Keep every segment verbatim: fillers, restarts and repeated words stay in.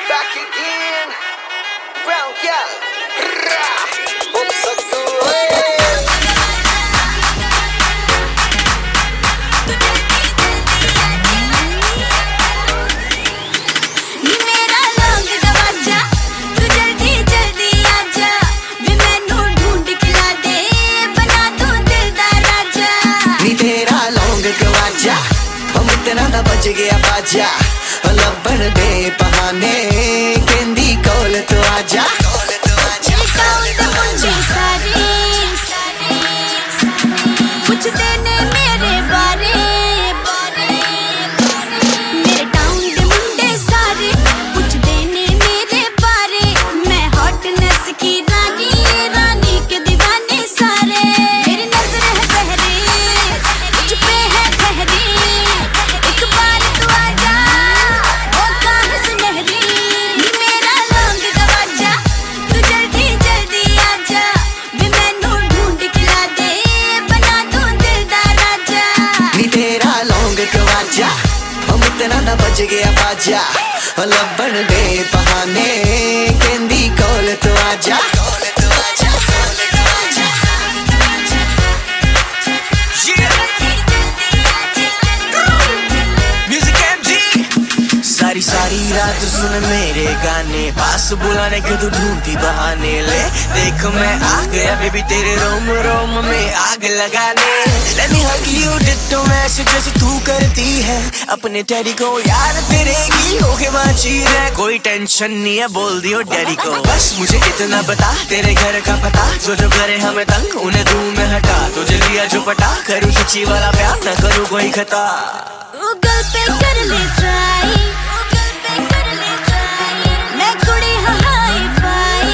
back again. Brown gal. Oops, so good. बज गया बाजा लबन दे बहाने केंदी कोल तो आजा कोल तो आजा मुझे सारे पूछते ने मेरे बारे मेरे टाउन दे मुंडे सारे पूछते ने मेरे बारे मैं हॉटनेस की रानी रानी के दीवाने सारे मेरी नजर है पहरे मुझ पे है ठहरी बज गया बाजा लबन दे बहाने केंदी कोल तो आजा कोल तो आजा कोल तो आजा म्यूजिक एमजी सारी सारी रात सुन मेरे गाने पास बुलाने के तू ढूंढती बहाने ले देख मैं आ गया बेबी तेरे रोम रोम में आग लगाने Let me hug you ditto वैसे जैसे तू करती है अपने डैडी को यार तेरे की होके बाची है कोई टेंशन नहीं है बोल दियो डैडी को बस मुझे इतना बता तेरे घर का पता जो जो करे हमें तंग उन्हें दूर में हटा तुझे लिया जो पटा करूँ सच्ची वाला प्यार न करूँ कोई खता गूगल पे कर ले ट्राई मैं कुड़ी हाई फाई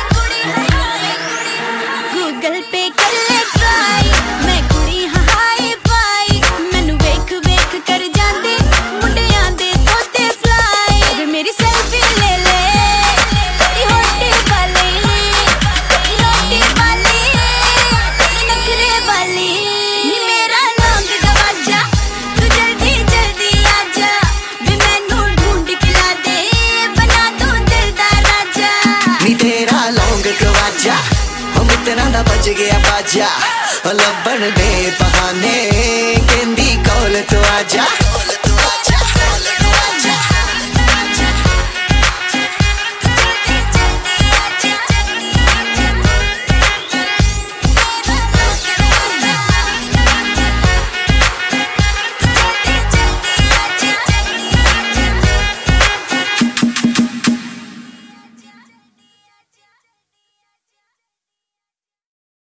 गूगल पे कर ले ट्राई मैं कुड़ी हाई फाई मैनू वेख वेख कर जांदे मुंडियां दे तोते फ्लाई अबे मेरी सेल्फी ले ले तेरी होटी वाली तेरी रोटी वाली तेरी नखरे वाली नी मेरा लौंग दरवाजा तू जल्दी जल्दी आजा वे मैनू ढूंढ के ला दे बना दूं दिल दा राजा नी तेरा लौंग दरवाजा हम इतना दा बज गया बाजा लबन दे बहाने केंदी कोल तो आजा